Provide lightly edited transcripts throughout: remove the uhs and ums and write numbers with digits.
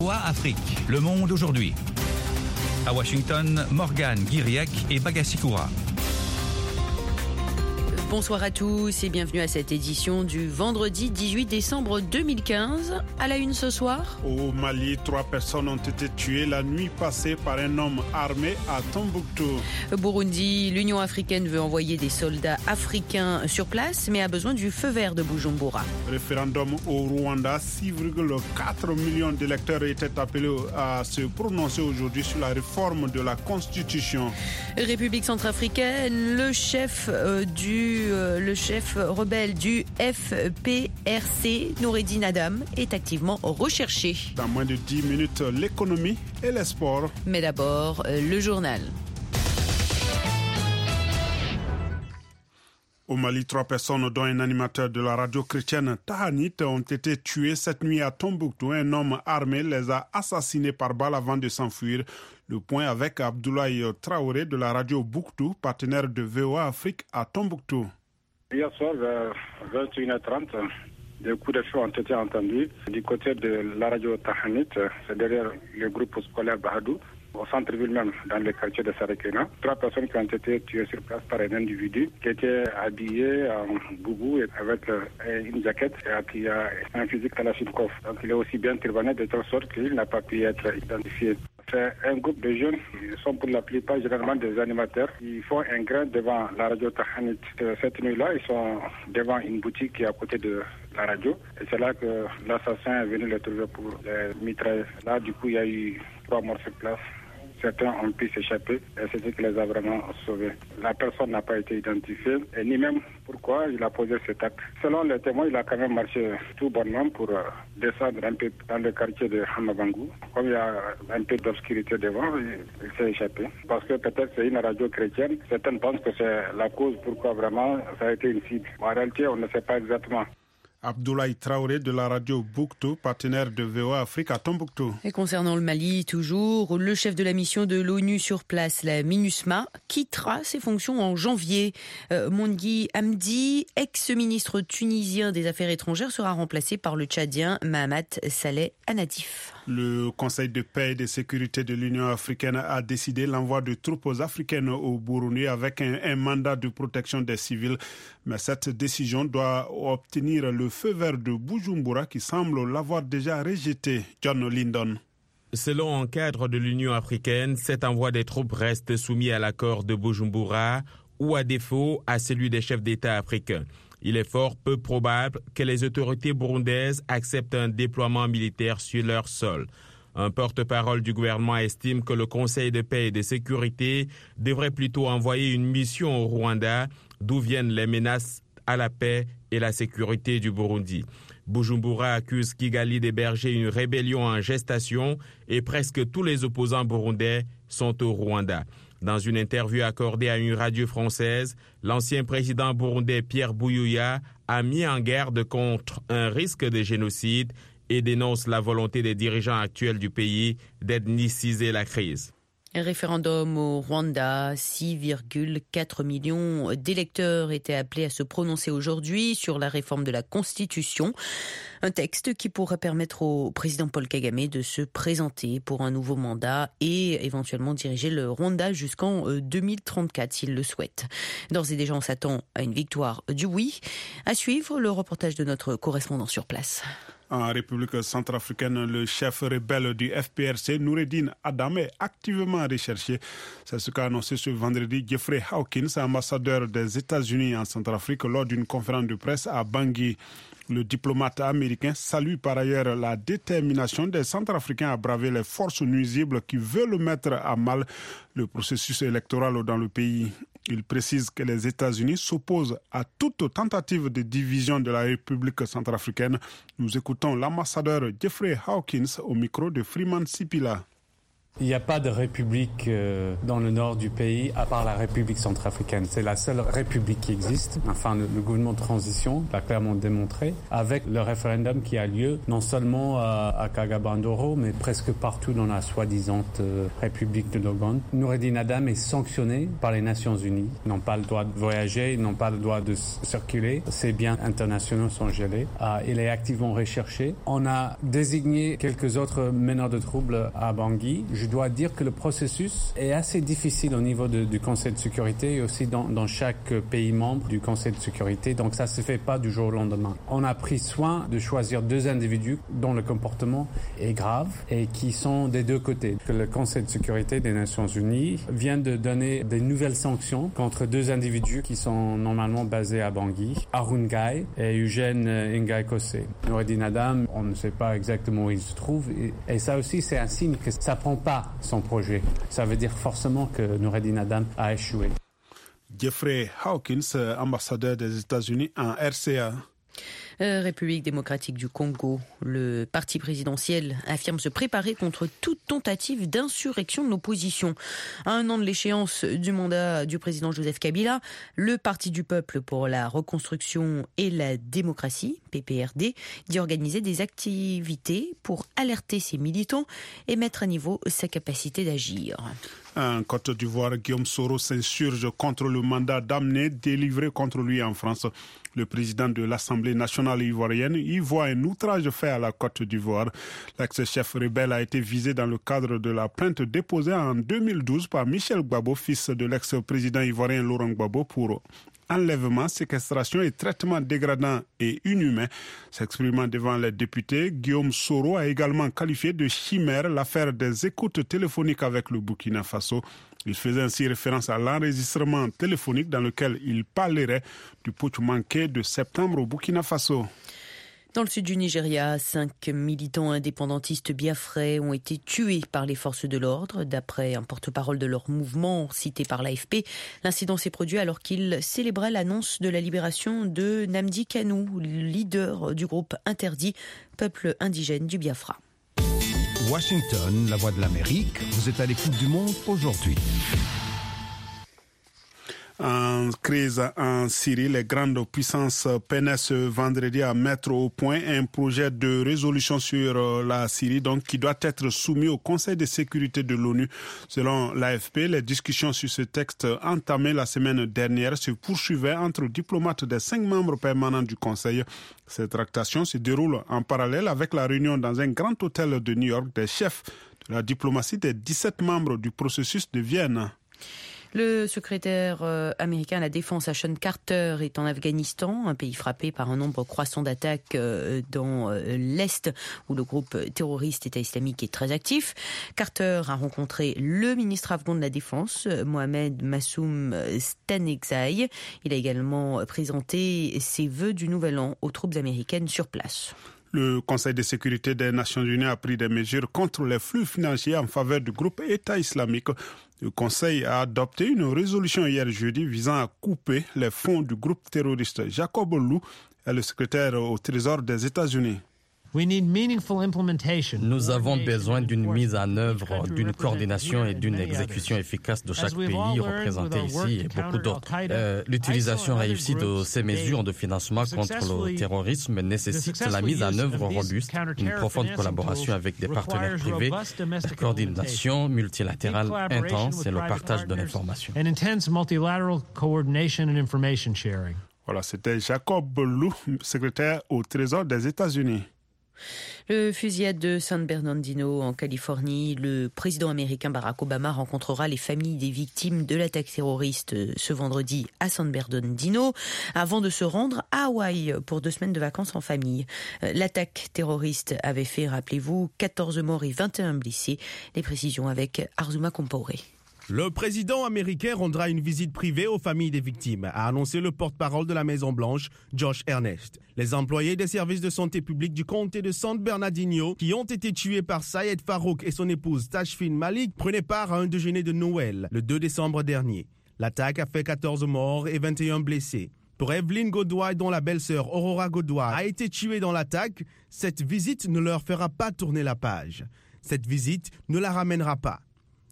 Afrique, le monde aujourd'hui. À Washington, Morgane Guiriec et Bagassi Koura. Bonsoir à tous et bienvenue à cette édition du vendredi 18 décembre 2015. À la une ce soir. Au Mali, 3 personnes ont été tuées la nuit passée par un homme armé à Tombouctou. Burundi, l'Union africaine veut envoyer des soldats africains sur place, mais a besoin du feu vert de Bujumbura. Référendum au Rwanda, 6,4 millions d'électeurs étaient appelés à se prononcer aujourd'hui sur la réforme de la Constitution. République centrafricaine, le chef rebelle du FPRC, Noureddine Adam, est activement recherché. Dans moins de 10 minutes, l'économie et les sports. Mais d'abord, le journal. Au Mali, 3 personnes, dont un animateur de la radio chrétienne Tahanit, ont été tuées cette nuit à Tombouctou. Un homme armé les a assassinés par balle avant de s'enfuir. Le point avec Abdoulaye Traoré de la radio Bouktou, partenaire de VOA Afrique à Tombouctou. Hier soir, vers 21h30, des coups de feu ont été entendus du côté de la radio Tahanit, c'est derrière le groupe scolaire Bahadou, au centre-ville même, dans le quartier de Sarekena. 3 personnes qui ont été tuées sur place par un individu qui était habillé en boubou avec une jaquette et qui a un fusil Kalachnikov. Donc il est aussi bien turbané de telle sorte qu'il n'a pas pu être identifié. C'est un groupe de jeunes, ils sont pour la plupart généralement des animateurs. Ils font un grain devant la radio Tahanit. Cette nuit-là, ils sont devant une boutique qui est à côté de la radio. Et c'est là que l'assassin est venu les trouver pour les mitrailler. Là, du coup, il y a eu 3 morts sur place. Certains ont pu s'échapper et c'est ce qui les a vraiment sauvés. La personne n'a pas été identifiée et ni même pourquoi il a posé cet acte. Selon les témoins, il a quand même marché tout bonnement pour descendre un peu dans le quartier de Hamabangou. Comme il y a un peu d'obscurité devant, il s'est échappé. Parce que peut-être c'est une radio chrétienne. Certains pensent que c'est la cause pourquoi vraiment ça a été une cible. En réalité, on ne sait pas exactement. Abdoulaye Traoré de la radio Bouktou, partenaire de VOA Afrique à Tombouctou. Et concernant le Mali, toujours, le chef de la mission de l'ONU sur place, la MINUSMA, quittera ses fonctions en janvier. Moungui Hamdi, ex-ministre tunisien des Affaires étrangères, sera remplacé par le Tchadien Mahamat Saleh Anatif. Le Conseil de paix et de sécurité de l'Union africaine a décidé l'envoi de troupes africaines au Burundi avec un mandat de protection des civils. Mais cette décision doit obtenir le feu vert de Bujumbura qui semble l'avoir déjà rejeté. John Lyndon. Selon un cadre de l'Union africaine, cet envoi des troupes reste soumis à l'accord de Bujumbura ou à défaut à celui des chefs d'État africains. Il est fort peu probable que les autorités burundaises acceptent un déploiement militaire sur leur sol. Un porte-parole du gouvernement estime que le Conseil de paix et de sécurité devrait plutôt envoyer une mission au Rwanda, d'où viennent les menaces à la paix et la sécurité du Burundi. Bujumbura accuse Kigali d'héberger une rébellion en gestation et presque tous les opposants burundais sont au Rwanda. Dans une interview accordée à une radio française, l'ancien président burundais Pierre Buyoya a mis en garde contre un risque de génocide et dénonce la volonté des dirigeants actuels du pays d'ethniciser la crise. Un référendum au Rwanda, 6,4 millions d'électeurs étaient appelés à se prononcer aujourd'hui sur la réforme de la Constitution. Un texte qui pourrait permettre au président Paul Kagame de se présenter pour un nouveau mandat et éventuellement diriger le Rwanda jusqu'en 2034 s'il le souhaite. D'ores et déjà, on s'attend à une victoire du oui. À suivre le reportage de notre correspondant sur place. En République centrafricaine, le chef rebelle du FPRC, Noureddine Adam, est activement recherché. C'est ce qu'a annoncé ce vendredi Jeffrey Hawkins, ambassadeur des États-Unis en Centrafrique, lors d'une conférence de presse à Bangui. Le diplomate américain salue par ailleurs la détermination des Centrafricains à braver les forces nuisibles qui veulent mettre à mal le processus électoral dans le pays. Il précise que les États-Unis s'opposent à toute tentative de division de la République centrafricaine. Nous écoutons l'ambassadeur Jeffrey Hawkins au micro de Freeman Sipila. Il n'y a pas de république dans le nord du pays à part la République centrafricaine. C'est la seule république qui existe. Enfin, le gouvernement de transition l'a clairement démontré avec le référendum qui a lieu non seulement à Kagabandoro, mais presque partout dans la soi-disant République de l'Ouganda. Noureddin Adam est sanctionné par les Nations Unies. Ils n'ont pas le droit de voyager, ils n'ont pas le droit de circuler. Ses biens internationaux sont gelés. Il est activement recherché. On a désigné quelques autres meneurs de troubles à Bangui. Je dois dire que le processus est assez difficile au niveau du Conseil de sécurité et aussi dans chaque pays membre du Conseil de sécurité. Donc ça ne se fait pas du jour au lendemain. On a pris soin de choisir 2 individus dont le comportement est grave et qui sont des 2 côtés. Le Conseil de sécurité des Nations Unies vient de donner des nouvelles sanctions contre 2 individus qui sont normalement basés à Bangui, Arun Gai et Eugène Ngai Kosé. Noureddin Adam, on ne sait pas exactement où il se trouve et ça aussi c'est un signe que ça prend pas son projet. Ça veut dire forcément que Noureddin Adam a échoué. Jeffrey Hawkins, ambassadeur des États-Unis en RCA. République démocratique du Congo, le parti présidentiel affirme se préparer contre toute tentative d'insurrection de l'opposition. À 1 an de l'échéance du mandat du président Joseph Kabila, le Parti du peuple pour la reconstruction et la démocratie, PPRD, dit organiser des activités pour alerter ses militants et mettre à niveau sa capacité d'agir. En Côte d'Ivoire, Guillaume Soro s'insurge contre le mandat d'amener délivré contre lui en France. Le président de l'Assemblée nationale ivoirienne y voit un outrage fait à la Côte d'Ivoire. L'ex-chef rebelle a été visé dans le cadre de la plainte déposée en 2012 par Michel Gbagbo, fils de l'ex-président ivoirien Laurent Gbagbo, pour enlèvement, séquestration et traitement dégradant et inhumain. S'exprimant devant les députés, Guillaume Soro a également qualifié de chimère l'affaire des écoutes téléphoniques avec le Burkina Faso. Il faisait ainsi référence à l'enregistrement téléphonique dans lequel il parlerait du putsch manqué de septembre au Burkina Faso. Dans le sud du Nigeria, 5 militants indépendantistes biafrais ont été tués par les forces de l'ordre. D'après un porte-parole de leur mouvement cité par l'AFP, l'incident s'est produit alors qu'ils célébraient l'annonce de la libération de Nnamdi Kanu, leader du groupe interdit Peuple indigène du Biafra. Washington, la voix de l'Amérique, vous êtes à l'écoute du monde aujourd'hui. En crise en Syrie, les grandes puissances peinaient ce vendredi à mettre au point un projet de résolution sur la Syrie, donc qui doit être soumis au Conseil de sécurité de l'ONU. Selon l'AFP, les discussions sur ce texte entamées la semaine dernière se poursuivaient entre diplomates des 5 membres permanents du Conseil. Cette tractation se déroule en parallèle avec la réunion dans un grand hôtel de New York des chefs de la diplomatie des 17 membres du processus de Vienne. Le secrétaire américain à la Défense, Ashton Carter, est en Afghanistan, un pays frappé par un nombre croissant d'attaques dans l'Est, où le groupe terroriste État islamique est très actif. Carter a rencontré le ministre afghan de la Défense, Mohamed Massoum Stanekzai. Il a également présenté ses vœux du Nouvel An aux troupes américaines sur place. Le Conseil de sécurité des Nations Unies a pris des mesures contre les flux financiers en faveur du groupe État islamique. Le Conseil a adopté une résolution hier jeudi visant à couper les fonds du groupe terroriste. Jacob Lou est le secrétaire au Trésor des États-Unis. Nous avons besoin d'une mise en œuvre, d'une coordination et d'une exécution efficace de chaque pays représenté ici et beaucoup d'autres. L'utilisation réussie de ces mesures de financement contre le terrorisme nécessite la mise en œuvre robuste, une profonde collaboration avec des partenaires privés, la coordination multilatérale intense et le partage de l'information. Voilà, c'était Jacob Lou, secrétaire au Trésor des États-Unis. Le fusillade de San Bernardino en Californie, le président américain Barack Obama rencontrera les familles des victimes de l'attaque terroriste ce vendredi à San Bernardino avant de se rendre à Hawaï pour 2 semaines de vacances en famille. L'attaque terroriste avait fait, rappelez-vous, 14 morts et 21 blessés. Les précisions avec Arzuma Compaoré. Le président américain rendra une visite privée aux familles des victimes, a annoncé le porte-parole de la Maison-Blanche, Josh Earnest. Les employés des services de santé publique du comté de San Bernardino, qui ont été tués par Sayed Farouk et son épouse Tashfin Malik, prenaient part à un déjeuner de Noël le 2 décembre dernier. L'attaque a fait 14 morts et 21 blessés. Pour Evelyn Godoy, dont la belle-sœur Aurora Godoy a été tuée dans l'attaque, cette visite ne leur fera pas tourner la page. Cette visite ne la ramènera pas.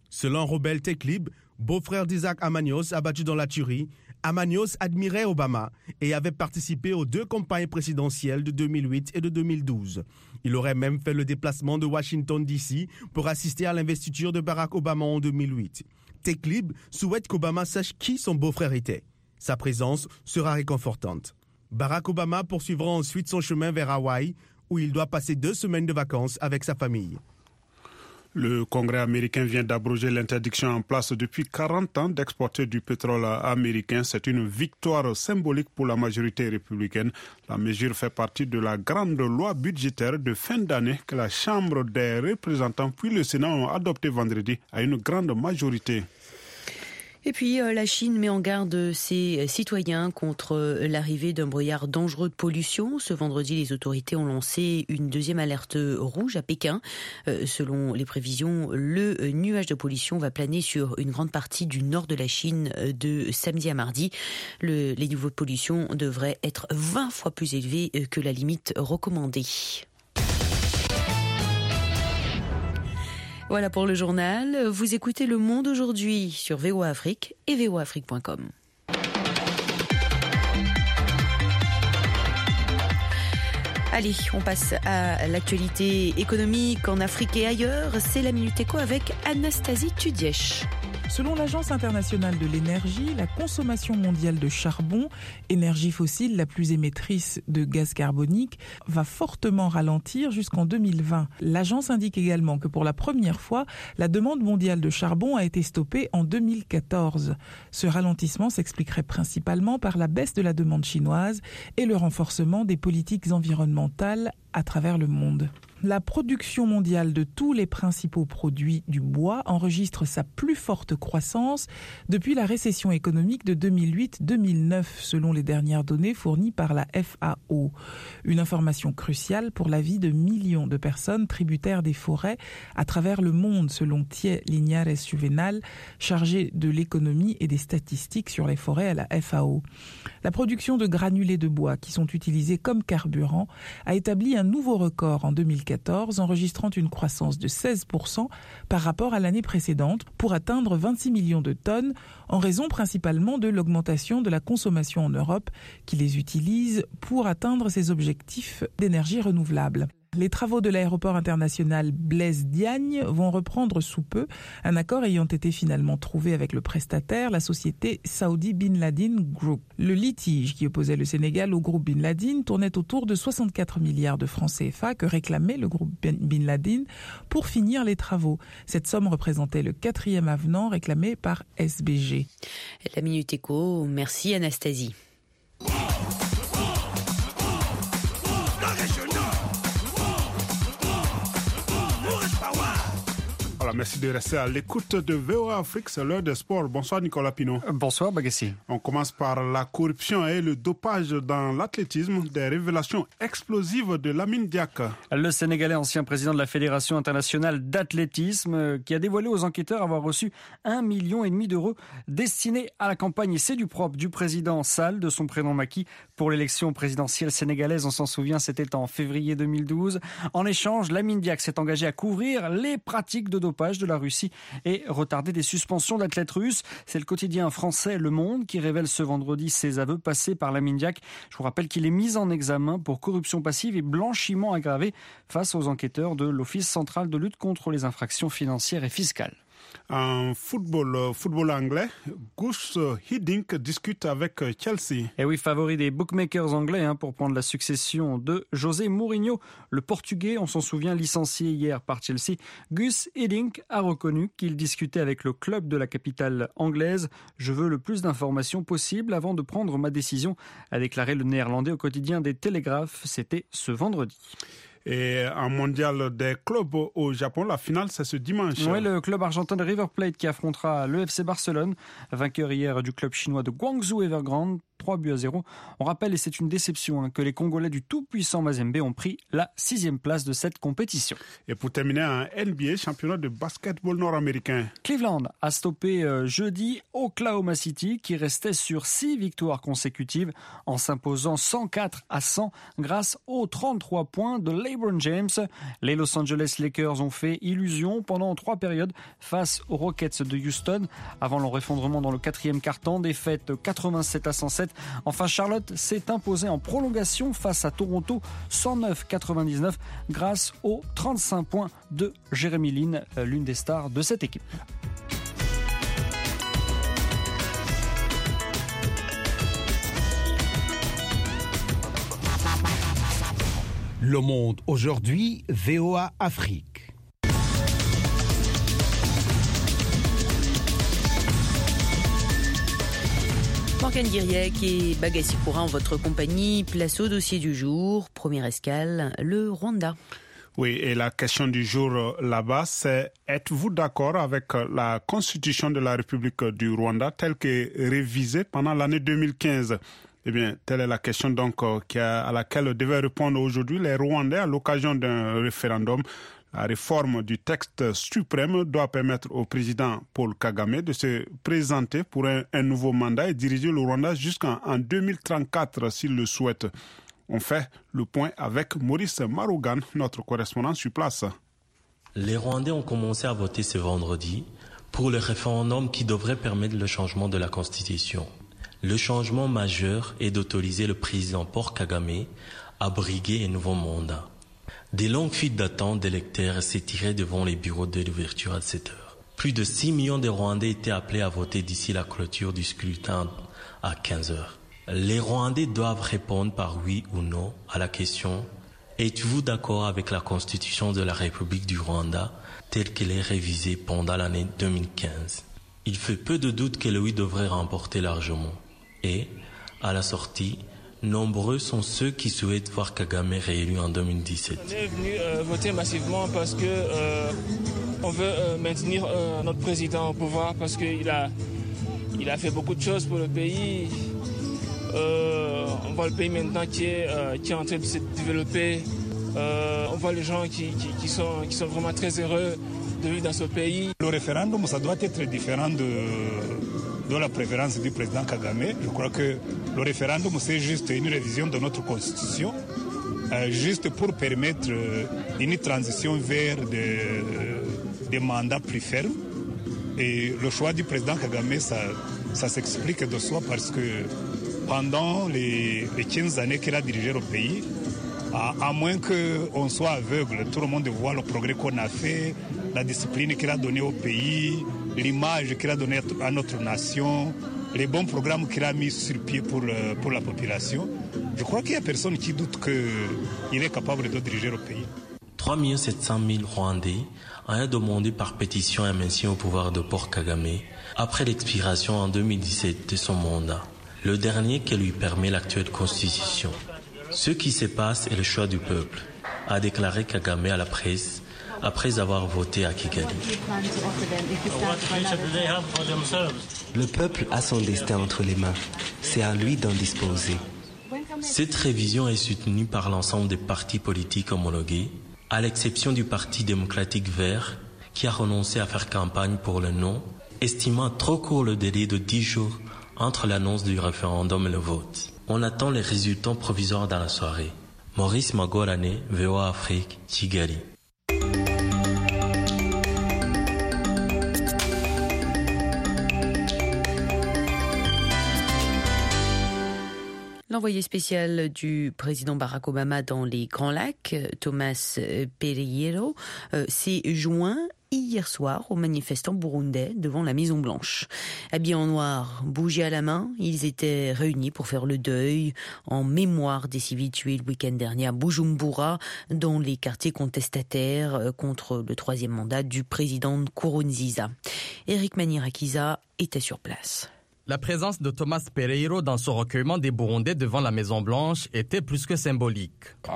Selon Robel Teklib, beau-frère d'Isaac Amanios abattu dans la tuerie, Amanios admirait Obama et avait participé aux 2 campagnes présidentielles de 2008 et de 2012. Il aurait même fait le déplacement de Washington DC pour assister à l'investiture de Barack Obama en 2008. Teklib souhaite qu'Obama sache qui son beau-frère était. Sa présence sera réconfortante. Barack Obama poursuivra ensuite son chemin vers Hawaï, où il doit passer 2 semaines de vacances avec sa famille. Le Congrès américain vient d'abroger l'interdiction en place depuis 40 ans d'exporter du pétrole américain. C'est une victoire symbolique pour la majorité républicaine. La mesure fait partie de la grande loi budgétaire de fin d'année que la Chambre des représentants puis le Sénat ont adopté vendredi à une grande majorité. Et puis, la Chine met en garde ses citoyens contre l'arrivée d'un brouillard dangereux de pollution. Ce vendredi, les autorités ont lancé une 2e alerte rouge à Pékin. Selon les prévisions, le nuage de pollution va planer sur une grande partie du nord de la Chine de samedi à mardi. Les niveaux de pollution devraient être 20 fois plus élevés que la limite recommandée. Voilà pour le journal. Vous écoutez Le Monde aujourd'hui sur VOA Afrique et voaafrique.com. Allez, on passe à l'actualité économique en Afrique et ailleurs. C'est la Minute Éco avec Anastasie Tudièche. Selon l'Agence internationale de l'énergie, la consommation mondiale de charbon, énergie fossile la plus émettrice de gaz carbonique, va fortement ralentir jusqu'en 2020. L'agence indique également que pour la première fois, la demande mondiale de charbon a été stoppée en 2014. Ce ralentissement s'expliquerait principalement par la baisse de la demande chinoise et le renforcement des politiques environnementales à travers le monde. La production mondiale de tous les principaux produits du bois enregistre sa plus forte croissance depuis la récession économique de 2008-2009, selon les dernières données fournies par la FAO. Une information cruciale pour la vie de millions de personnes tributaires des forêts à travers le monde, selon Thiers Lignares Juvenal, chargé de l'économie et des statistiques sur les forêts à la FAO. La production de granulés de bois qui sont utilisés comme carburant a établi un nouveau record en 2014, enregistrant une croissance de 16% par rapport à l'année précédente pour atteindre 26 millions de tonnes, en raison principalement de l'augmentation de la consommation en Europe qui les utilise pour atteindre ses objectifs d'énergie renouvelable. Les travaux de l'aéroport international Blaise Diagne vont reprendre sous peu, un accord ayant été finalement trouvé avec le prestataire, la société Saudi Bin Laden Group. Le litige qui opposait le Sénégal au groupe Bin Laden tournait autour de 64 milliards de francs CFA que réclamait le groupe Bin Laden pour finir les travaux. Cette somme représentait le 4e avenant réclamé par SBG. La Minute Éco, merci Anastasie. Voilà, merci de rester à l'écoute de VOA Afrique, c'est l'heure des sports. Bonsoir Nicolas Pinot. Bonsoir Bagassi. On commence par la corruption et le dopage dans l'athlétisme, des révélations explosives de Lamine Diack. Le Sénégalais, ancien président de la Fédération internationale d'athlétisme, qui a dévoilé aux enquêteurs avoir reçu 1,5 million d'euros destinés à la campagne et c'est du propre du président Sall, de son prénom Macky, pour l'élection présidentielle sénégalaise. On s'en souvient, c'était en février 2012. En échange, Lamine Diack s'est engagé à couvrir les pratiques de dopage de la Russie et retarder des suspensions d'athlètes russes. C'est le quotidien français Le Monde qui révèle ce vendredi ses aveux passés par Lamine Diack. Je vous rappelle qu'il est mis en examen pour corruption passive et blanchiment aggravé face aux enquêteurs de l'Office central de lutte contre les infractions financières et fiscales. En football anglais, Gus Hiddink discute avec Chelsea. Et oui, favori des bookmakers anglais pour prendre la succession de José Mourinho. Le Portugais, on s'en souvient, licencié hier par Chelsea. Gus Hiddink a reconnu qu'il discutait avec le club de la capitale anglaise. « Je veux le plus d'informations possible avant de prendre ma décision », a déclaré le Néerlandais au quotidien des Télégraphes. C'était ce vendredi. Et en mondial des clubs au Japon, la finale, c'est ce dimanche. Oui, le club argentin de River Plate qui affrontera le FC Barcelone, vainqueur hier du club chinois de Guangzhou Evergrande, 3-0. On rappelle, et c'est une déception, que les Congolais du tout-puissant Mazembe ont pris la 6e place de cette compétition. Et pour terminer, un NBA, championnat de basketball nord-américain. Cleveland a stoppé jeudi Oklahoma City qui restait sur 6 victoires consécutives en s'imposant 104-100 grâce aux 33 points de LeBron James. Les Los Angeles Lakers ont fait illusion pendant 3 périodes face aux Rockets de Houston avant leur effondrement dans le 4e quart-temps, défaite 87-107. Enfin, Charlotte s'est imposée en prolongation face à Toronto 109-99 grâce aux 35 points de Jeremy Lin, l'une des stars de cette équipe. Le Monde aujourd'hui, VOA Afrique. Morgane Guiriec et Bagassi Koura en votre compagnie. Place au dossier du jour. Première escale, le Rwanda. Oui, et la question du jour là-bas, c'est: êtes-vous d'accord avec la constitution de la République du Rwanda telle que révisée pendant l'année 2015 ? Eh bien, telle est la question donc à laquelle devaient répondre aujourd'hui les Rwandais à l'occasion d'un référendum. La réforme du texte suprême doit permettre au président Paul Kagame de se présenter pour un nouveau mandat et diriger le Rwanda jusqu'en 2034 s'il le souhaite. On fait le point avec Maurice Marougan, notre correspondant sur place. Les Rwandais ont commencé à voter ce vendredi pour le référendum qui devrait permettre le changement de la Constitution. Le changement majeur est d'autoriser le président Paul Kagame à briguer un nouveau mandat. Des longues files d'attente d'électeurs s'étiraient devant les bureaux de l'ouverture à 7 heures. Plus de 6 millions de Rwandais étaient appelés à voter d'ici la clôture du scrutin à 15 heures. Les Rwandais doivent répondre par oui ou non à la question « Êtes-vous d'accord avec la Constitution de la République du Rwanda telle qu'elle est révisée pendant l'année 2015 ?» Il fait peu de doute que le oui devrait remporter largement. Et, à la sortie, nombreux sont ceux qui souhaitent voir Kagame réélu en 2017. On est venu voter massivement parce que on veut maintenir notre président au pouvoir parce qu'il a fait beaucoup de choses pour le pays. On voit le pays maintenant qui est en train de se développer. On voit les gens qui sont vraiment très heureux de vivre dans ce pays. Le référendum, ça doit être différent de la préférence du président Kagame. Je crois que le référendum, c'est juste une révision de notre constitution, juste pour permettre une transition vers des mandats plus fermes. Et le choix du président Kagame, ça s'explique de soi parce que pendant les 15 années qu'il a dirigé le pays, à moins qu'on soit aveugle, tout le monde voit le progrès qu'on a fait, la discipline qu'il a donnée au pays, l'image qu'il a donnée à notre nation, les bons programmes qu'il a mis sur pied pour la population. Je crois qu'il n'y a personne qui doute qu'il est capable de diriger le pays. 3 700 000 Rwandais ont demandé par pétition un maintien au pouvoir de Paul Kagame après l'expiration en 2017 de son mandat, le dernier que lui permet l'actuelle constitution. Ce qui se passe est le choix du peuple, a déclaré Kagame à la presse après avoir voté à Kigali. Le peuple a son destin entre les mains. C'est à lui d'en disposer. Cette révision est soutenue par l'ensemble des partis politiques homologués, à l'exception du Parti démocratique vert, qui a renoncé à faire campagne pour le non, estimant trop court le délai de 10 jours entre l'annonce du référendum et le vote. On attend les résultats provisoires dans la soirée. Maurice Magorane, VOA Afrique, Kigali. L'envoyé spécial du président Barack Obama dans les Grands Lacs, Thomas Perriello, s'est joint hier soir aux manifestants burundais devant la Maison Blanche. Habillés en noir, bougies à la main, ils étaient réunis pour faire le deuil en mémoire des civils tués le week-end dernier à Bujumbura, dans les quartiers contestataires contre le 3e mandat du président Nkurunziza. Eric Manirakiza était sur place. La présence de Thomas Pereiro dans son recueillement des Burundais devant la Maison-Blanche était plus que symbolique.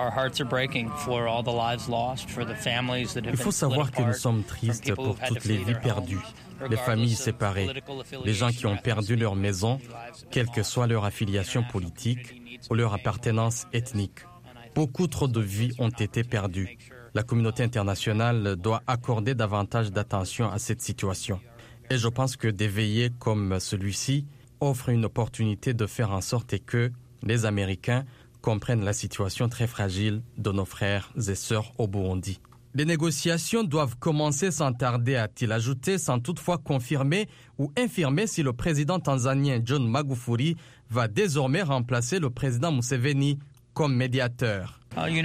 Il faut savoir que nous sommes tristes pour toutes les vies perdues, les familles séparées, les gens qui ont perdu leur maison, quelle que soit leur affiliation politique ou leur appartenance ethnique. Beaucoup trop de vies ont été perdues. La communauté internationale doit accorder davantage d'attention à cette situation. Et je pense que des veillées comme celui-ci offrent une opportunité de faire en sorte que les Américains comprennent la situation très fragile de nos frères et sœurs au Burundi. Les négociations doivent commencer sans tarder, a-t-il ajouté, sans toutefois confirmer ou infirmer si le président tanzanien John Magufuli va désormais remplacer le président Museveni comme médiateur.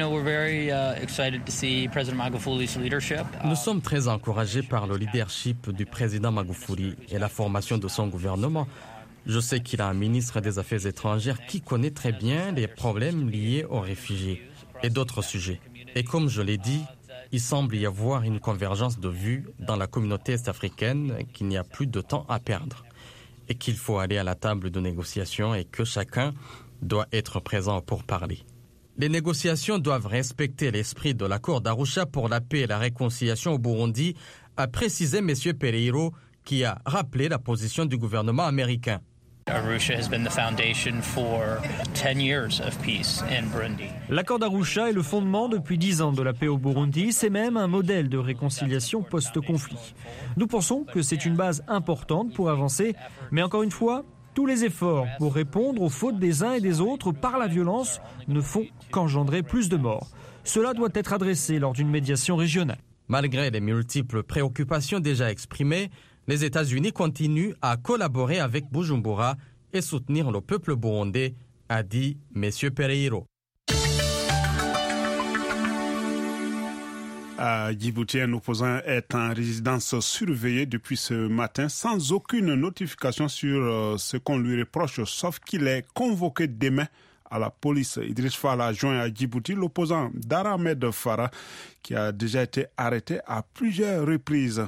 Nous sommes très encouragés par le leadership du président Magufuli et la formation de son gouvernement. Je sais qu'il a un ministre des Affaires étrangères qui connaît très bien les problèmes liés aux réfugiés et d'autres sujets. Et comme je l'ai dit, il semble y avoir une convergence de vues dans la communauté est-africaine qu'il n'y a plus de temps à perdre et qu'il faut aller à la table de négociation et que chacun doit être présent pour parler. Les négociations doivent respecter l'esprit de l'accord d'Arusha pour la paix et la réconciliation au Burundi, a précisé M. Pereiro, qui a rappelé la position du gouvernement américain. L'accord d'Arusha est le fondement depuis 10 ans de la paix au Burundi. C'est même un modèle de réconciliation post-conflit. Nous pensons que c'est une base importante pour avancer, mais encore une fois, tous les efforts pour répondre aux fautes des uns et des autres par la violence ne font qu'engendrer plus de morts. Cela doit être adressé lors d'une médiation régionale. Malgré les multiples préoccupations déjà exprimées, les États-Unis continuent à collaborer avec Bujumbura et soutenir le peuple burundais, a dit M. Pereiro. À Djibouti, un opposant est en résidence surveillée depuis ce matin sans aucune notification sur ce qu'on lui reproche, sauf qu'il est convoqué demain à la police. Idriss Fall a joint à Djibouti l'opposant Daramed Farah qui a déjà été arrêté à plusieurs reprises.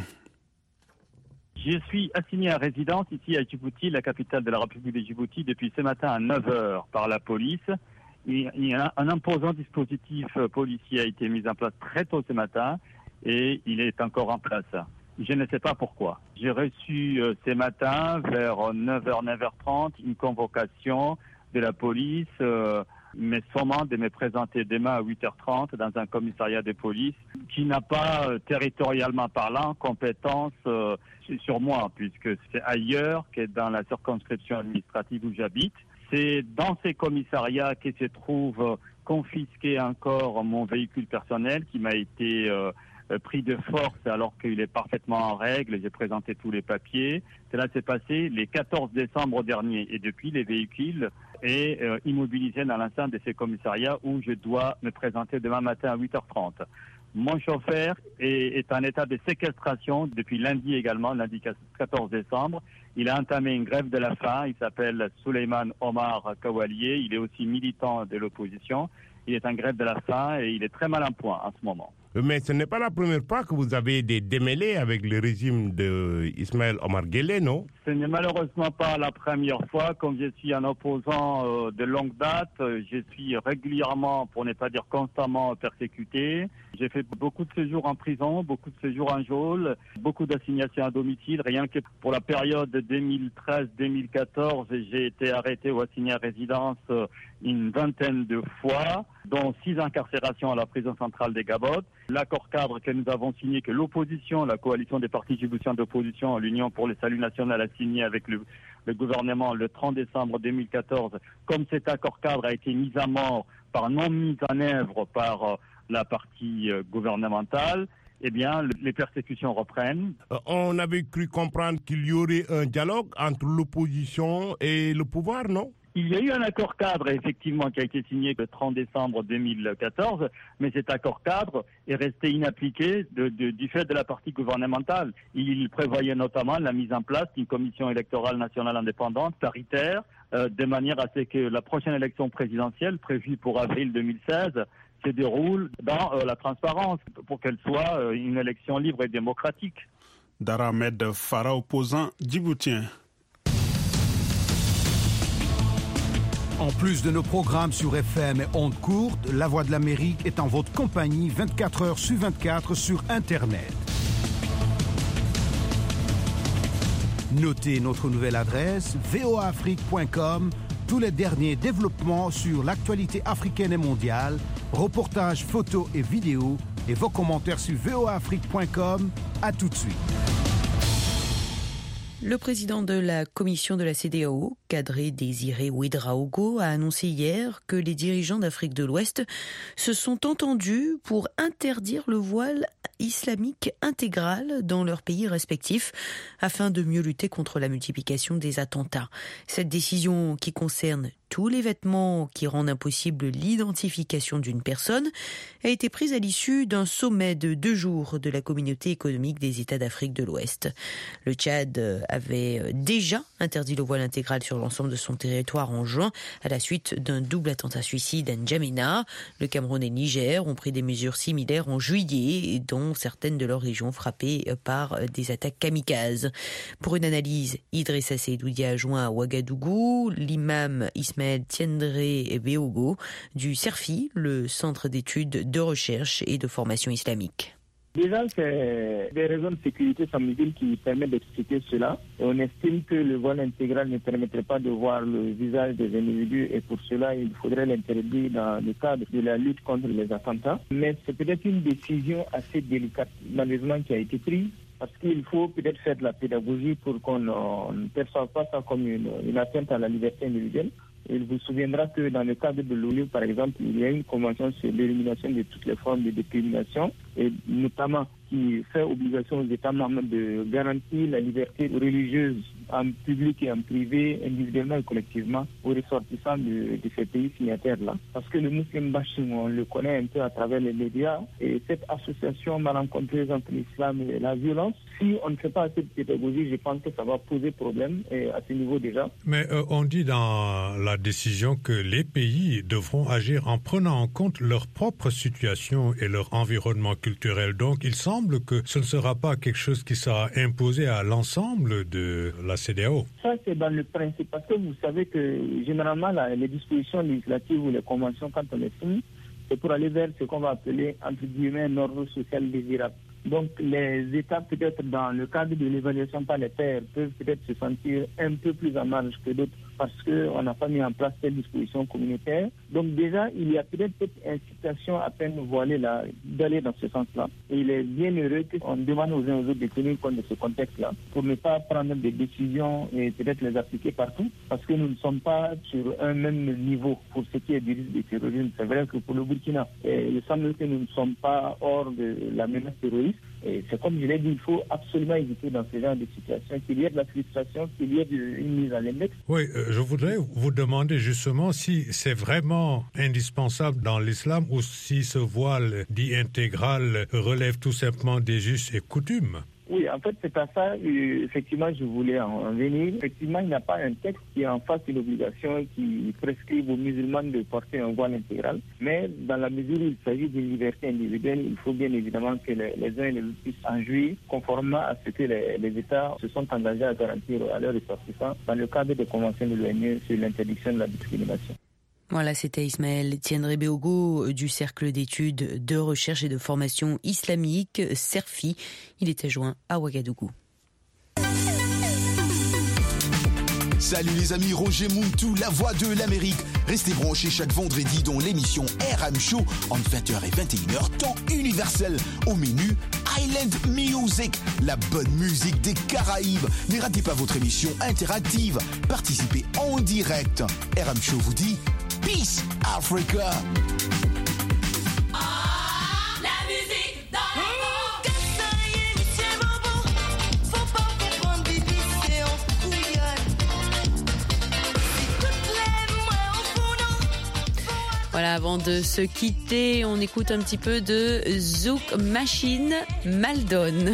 Je suis assigné à résidence ici à Djibouti, la capitale de la République de Djibouti, depuis ce matin à 9h par la police. Il y a un imposant dispositif policier a été mis en place très tôt ce matin et il est encore en place. Je ne sais pas pourquoi. J'ai reçu ce matin vers 9h, 9h30 une convocation de la police, mais sûrement de me présenter demain à 8h30 dans un commissariat de police qui n'a pas territorialement parlant compétence sur moi puisque c'est ailleurs que dans la circonscription administrative où j'habite. C'est dans ces commissariats que se trouve confisqué encore mon véhicule personnel qui m'a été pris de force alors qu'il est parfaitement en règle. J'ai présenté tous les papiers. Cela s'est passé le 14 décembre dernier et depuis les véhicules est immobilisé dans l'enceinte de ces commissariats où je dois me présenter demain matin à 8h30. Mon chauffeur est en état de séquestration depuis lundi également, lundi 14 décembre. Il a entamé une grève de la faim. Il s'appelle Souleymane Omar Kawalié. Il est aussi militant de l'opposition. Il est en grève de la faim et il est très mal en point en ce moment. Mais ce n'est pas la première fois que vous avez des démêlés avec le régime d'Ismaël Omar Guelleh, non? Ce n'est malheureusement pas la première fois. Comme je suis un opposant de longue date, je suis régulièrement, pour ne pas dire constamment, persécuté. J'ai fait beaucoup de séjours en prison, beaucoup de séjours en geôle, beaucoup d'assignations à domicile. Rien que pour la période 2013-2014, j'ai été arrêté ou assigné à résidence une vingtaine de fois, dont 6 incarcérations à la prison centrale des Gabotes. L'accord cadre que nous avons signé, que l'opposition, la coalition des partis djiboutiens d'opposition, l'Union pour le salut national, a signé avec le gouvernement le 30 décembre 2014, comme cet accord cadre a été mis à mort par non mise en œuvre par la partie gouvernementale, eh bien, les persécutions reprennent. On avait cru comprendre qu'il y aurait un dialogue entre l'opposition et le pouvoir, non? Il y a eu un accord cadre, effectivement, qui a été signé le 30 décembre 2014, mais cet accord cadre est resté inappliqué du fait de la partie gouvernementale. Il prévoyait notamment la mise en place d'une commission électorale nationale indépendante, paritaire, de manière à ce que la prochaine élection présidentielle, prévue pour avril 2016, se déroule dans la transparence, pour qu'elle soit une élection libre et démocratique. Daramed Farah, opposant djiboutien. En plus de nos programmes sur FM et ondes courtes, La Voix de l'Amérique est en votre compagnie 24 heures sur 24 sur Internet. Notez notre nouvelle adresse voaafrique.com. Tous les derniers développements sur l'actualité africaine et mondiale, reportages, photos et vidéos, et vos commentaires sur voaafrique.com. À tout de suite. Le président de la commission de la CEDEAO, Kadri Désiré Ouédraogo, a annoncé hier que les dirigeants d'Afrique de l'Ouest se sont entendus pour interdire le voile islamique intégral dans leurs pays respectifs afin de mieux lutter contre la multiplication des attentats. Cette décision, qui concerne tous les vêtements qui rendent impossible l'identification d'une personne, a été prise à l'issue d'un sommet de 2 jours de la communauté économique des États d'Afrique de l'Ouest. Le Tchad avait déjà interdit le voile intégral sur l'ensemble de son territoire en juin à la suite d'un double attentat suicide à N'Djamena. Le Cameroun et le Niger ont pris des mesures similaires en juillet, dont certaines de leurs régions frappées par des attaques kamikazes. Pour une analyse, Idrissa Seydoudia a joint à Ouagadougou l'imam Ismaël Tiendré Beogo du CERFI, le Centre d'études de recherche et de formation islamique. Déjà, c'est des raisons de sécurité, semble-t-il, qui permettent d'expliquer cela. Et on estime que le voile intégral ne permettrait pas de voir le visage des individus et pour cela, il faudrait l'interdire dans le cadre de la lutte contre les attentats. Mais c'est peut-être une décision assez délicate, malheureusement, qui a été prise. Parce qu'il faut peut-être faire de la pédagogie pour qu'on ne perçoive pas ça comme une atteinte à la liberté individuelle. Il vous souviendra que dans le cadre de l'ONU, par exemple, il y a une convention sur l'élimination de toutes les formes de discrimination, et notamment qui fait obligation aux États membres de garantir la liberté religieuse en public et en privé, individuellement et collectivement, aux ressortissants de ces pays signataires-là. Parce que le muslim bashing, on le connaît un peu à travers les médias, et cette association malencontreuse entre l'islam et la violence, si on ne fait pas assez de pédagogie, je pense que ça va poser problème à ce niveau déjà. Mais on dit dans la décision que les pays devront agir en prenant en compte leur propre situation et leur environnement culturel. Donc il semble que ce ne sera pas quelque chose qui sera imposé à l'ensemble de la CEDEAO. Ça, c'est dans le principe, parce que vous savez que généralement, les dispositions législatives ou les conventions, quand on les signe, c'est pour aller vers ce qu'on va appeler, entre guillemets, un ordre social désirable. Donc, les États, peut-être dans le cadre de l'évaluation par les pairs, peuvent peut-être se sentir un peu plus en marge que d'autres parce qu'on n'a pas mis en place cette disposition communautaire. Donc, déjà, il y a peut-être cette incitation à peine voilée là, d'aller dans ce sens-là. Et il est bien heureux qu'on demande aux uns aux autres de tenir compte de ce contexte-là pour ne pas prendre des décisions et peut-être les appliquer partout parce que nous ne sommes pas sur un même niveau pour ce qui est du risque de terrorisme. C'est vrai que pour le Burkina, il semble que nous ne sommes pas hors de la menace terroriste. Et c'est comme je l'ai dit, il faut absolument éviter dans ce genre de situation qu'il y ait de la frustration, qu'il y ait une mise à l'index. Oui, je voudrais vous demander justement si c'est vraiment indispensable dans l'islam ou si ce voile dit intégral relève tout simplement des us et coutumes. Oui, en fait, c'est à ça, effectivement, je voulais en venir. Effectivement, il n'y a pas un texte qui en fasse une obligation qui prescrive aux musulmans de porter un voile intégral. Mais dans la mesure où il s'agit d'une liberté individuelle, il faut bien évidemment que les uns et les autres puissent en jouir conformément à ce que les États se sont engagés à garantir à leurs ressortissants dans le cadre des conventions de l'ONU sur l'interdiction de la discrimination. Voilà, c'était Ismaël Tiendré Beogo du Cercle d'études de recherche et de formation islamique, CERFI. Il était joint à Ouagadougou. Salut les amis, Roger Muntu, la voix de l'Amérique. Restez branchés chaque vendredi dans l'émission RM Show entre 20h et 21h, temps universel. Au menu, Island Music, la bonne musique des Caraïbes. Ne ratez pas votre émission interactive. Participez en direct. RM Show vous dit Peace Africa. Voilà, avant de se quitter, on écoute un petit peu de Zouk Machine Maldon.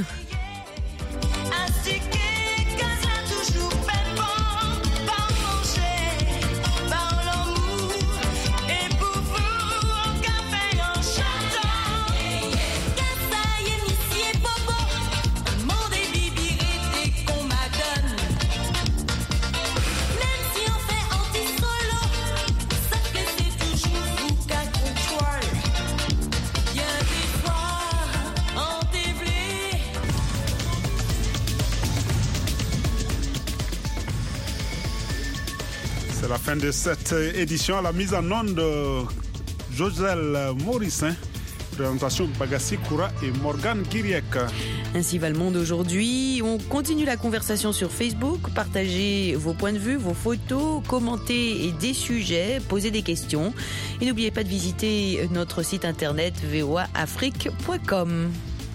C'est la fin de cette édition. À la mise en onde de Josel Morissin. Présentation Bagassi Koura et Morgane Guiriec. Ainsi va le monde aujourd'hui. On continue la conversation sur Facebook. Partagez vos points de vue, vos photos, commentez des sujets, posez des questions. Et n'oubliez pas de visiter notre site internet voaafrique.com.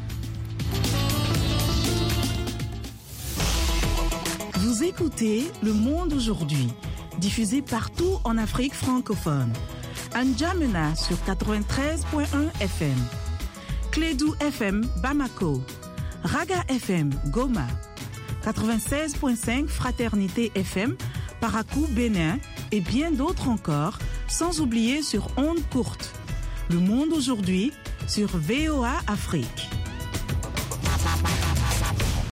Vous écoutez Le Monde aujourd'hui, diffusé partout en Afrique francophone. N'Djamena sur 93.1 FM, Clédou FM Bamako, Raga FM Goma, 96.5 Fraternité FM Parakou Bénin et bien d'autres encore, sans oublier sur ondes courtes. Le Monde aujourd'hui sur VOA Afrique.